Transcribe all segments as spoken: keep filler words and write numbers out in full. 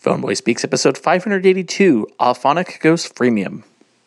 Phoneboy Speaks, episode five eighty-two, Auphonic goes freemium.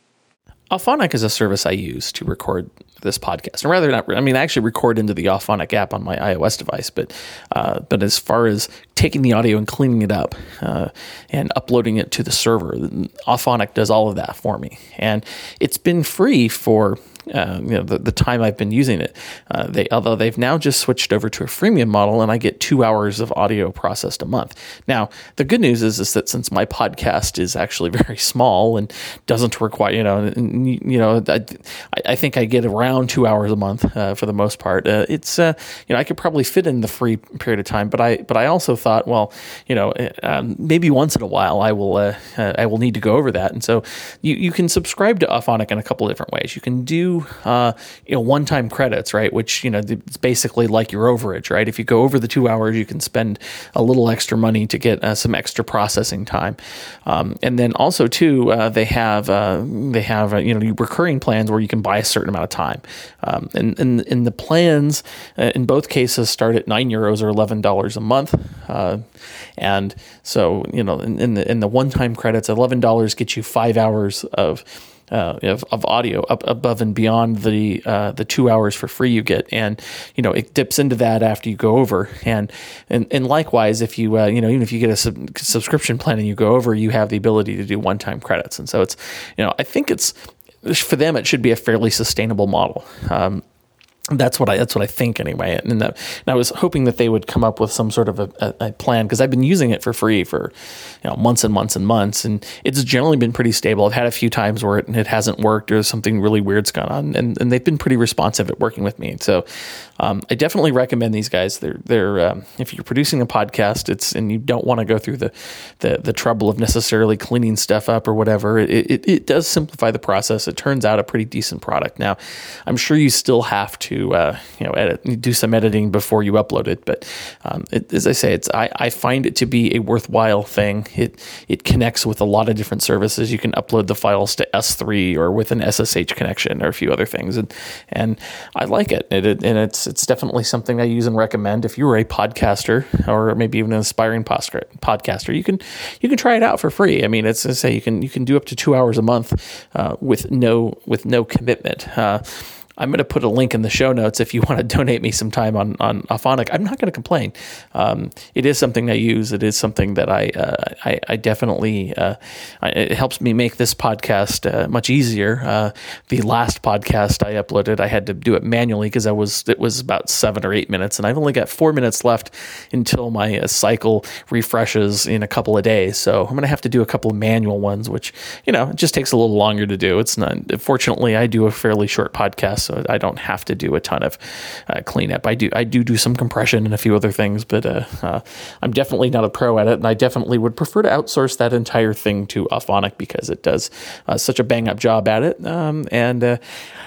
Auphonic is a service I use to record this podcast, and rather not, I mean, I actually record into the Auphonic app on my iOS device, but uh, but as far as taking the audio and cleaning it up uh, and uploading it to the server, Auphonic does all of that for me, and it's been free for Uh, you know, the, the time I've been using it. Uh, they, although they've now just switched over to a freemium model, and I get two hours of audio processed a month. Now, the good news is, is that since my podcast is actually very small and doesn't require, you know, and, you know, I, I think I get around two hours a month uh, for the most part. Uh, it's, uh, you know, I could probably fit in the free period of time, but I, but I also thought, well, you know, um, maybe once in a while I will, uh, uh, I will need to go over that, and so you, you can subscribe to Auphonic in a couple of different ways. You can do Uh, you know, one-time credits, right? Which, you know, it's basically like your overage, right? If you go over the two hours, you can spend a little extra money to get uh, some extra processing time. Um, and then also too, uh, they have uh, they have uh, you know, recurring plans where you can buy a certain amount of time. Um, and, and and the plans uh, in both cases start at nine euros or eleven dollars a month. Uh, and so, you know, in, in the in the one-time credits, eleven dollars gets you five hours of Uh, of, of audio up above and beyond the uh, the two hours for free you get, and you know it dips into that after you go over, and and, and likewise if you uh, you know even if you get a sub- subscription plan and you go over, you have the ability to do one time credits, and so it's you know I think it's for them it should be a fairly sustainable model. Um, That's what I. That's what I think anyway. And, that, and I was hoping that they would come up with some sort of a, a, a plan, because I've been using it for free for you know months and months and months, and it's generally been pretty stable. I've had a few times where it, it hasn't worked or something really weird's gone on, and, and they've been pretty responsive at working with me. So um, I definitely recommend these guys. They're they're um, if you're producing a podcast, it's and you don't want to go through the, the the trouble of necessarily cleaning stuff up or whatever. It, it it does simplify the process. It turns out a pretty decent product. Now, I'm sure you still have to. To uh, you know, edit, do some editing before you upload it, but um, it, as I say, it's I, I find it to be a worthwhile thing. It it connects with a lot of different services. You can upload the files to S three or with an S S H connection or a few other things, and and I like it. It, it and it's it's definitely something I use and recommend. If you were a podcaster or maybe even an aspiring podcaster, you can you can try it out for free. I mean, it's as I say you can you can do up to two hours a month uh, with no with no commitment. Uh, I'm going to put a link in the show notes if you want to donate me some time on, on Auphonic. I'm not going to complain. Um, it is something I use. It is something that I uh, I, I definitely, uh, it helps me make this podcast uh, much easier. Uh, the last podcast I uploaded, I had to do it manually because I was it was about seven or eight minutes, and I've only got four minutes left until my uh, cycle refreshes in a couple of days. So I'm going to have to do a couple of manual ones, which, you know, it just takes a little longer to do. It's not, fortunately, I do a fairly short podcast, so I don't have to do a ton of uh, cleanup. I do I do do some compression and a few other things, but uh, uh, I'm definitely not a pro at it, and I definitely would prefer to outsource that entire thing to Auphonic because it does uh, such a bang-up job at it, um, and uh,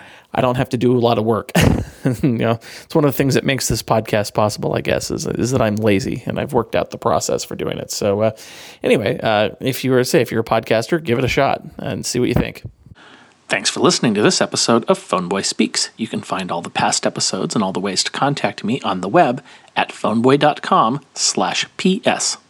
I don't have to do a lot of work. You know, it's one of the things that makes this podcast possible, I guess, is, is that I'm lazy, and I've worked out the process for doing it. So uh, anyway, uh, if you were, say, if you're a podcaster, give it a shot and see what you think. Thanks for listening to this episode of Phoneboy Speaks. You can find all the past episodes and all the ways to contact me on the web at phoneboy.com slash PS.